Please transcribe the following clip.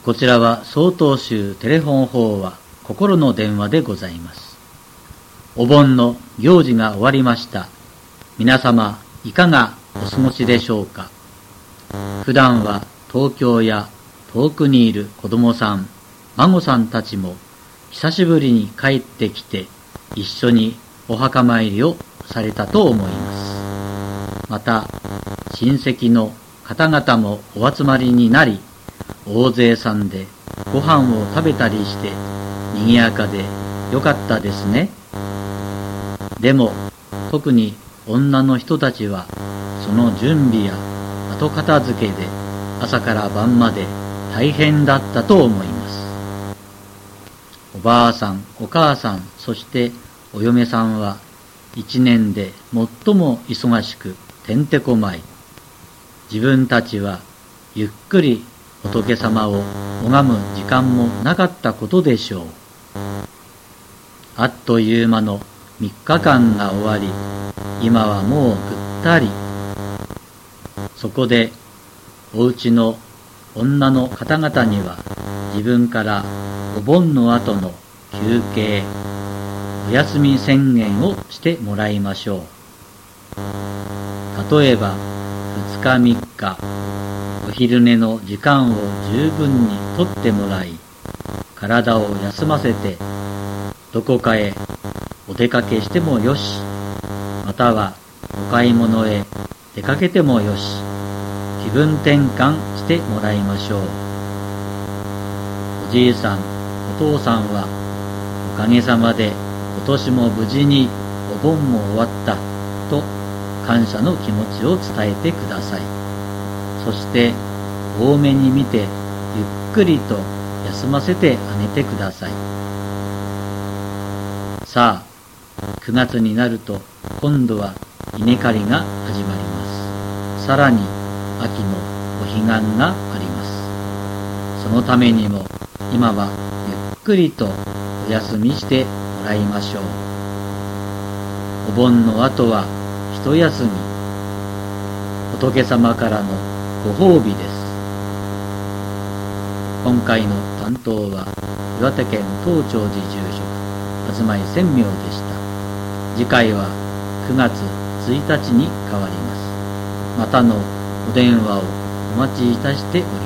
こちらは曹洞宗テレフォン法話心の電話でございます。お盆の行事が終わりました。皆様いかがお過ごしでしょうか。普段は東京や遠くにいる子供さん、孫さんたちも久しぶりに帰ってきて一緒にお墓参りをされたと思います。また親戚の方々もお集まりになり、大勢さんでご飯を食べたりして賑やかでよかったですね。でも特に女の人たちはその準備や後片付けで朝から晩まで大変だったと思います。おばあさん、お母さん、そしてお嫁さんは一年で最も忙しくてんてこまい。自分たちはゆっくり仏様を拝む時間もなかったことでしょう。あっという間の3日間が終わり、今はもうぐったり。そこでお家の女の方々には自分からお盆の後の休憩、お休み宣言をしてもらいましょう。例えば2日3日、お昼寝の時間を十分にとってもらい、体を休ませてどこかへお出かけしてもよし、またはお買い物へ出かけてもよし、気分転換してもらいましょう。おじいさん、お父さんはおかげさまで今年も無事にお盆も終わったと感謝の気持ちを伝えてください。そして多めに見てゆっくりと休ませてあげてください。さあ、9月になると今度は稲刈りが始まります。さらに秋のお彼岸があります。そのためにも今はゆっくりとお休みしてもらいましょう。お盆の後は一休み、仏様からのご褒美です。今回の担当は岩手県東長寺住職東井専明でした。次回は9月1日に変わります。またのお電話をお待ちいたしております。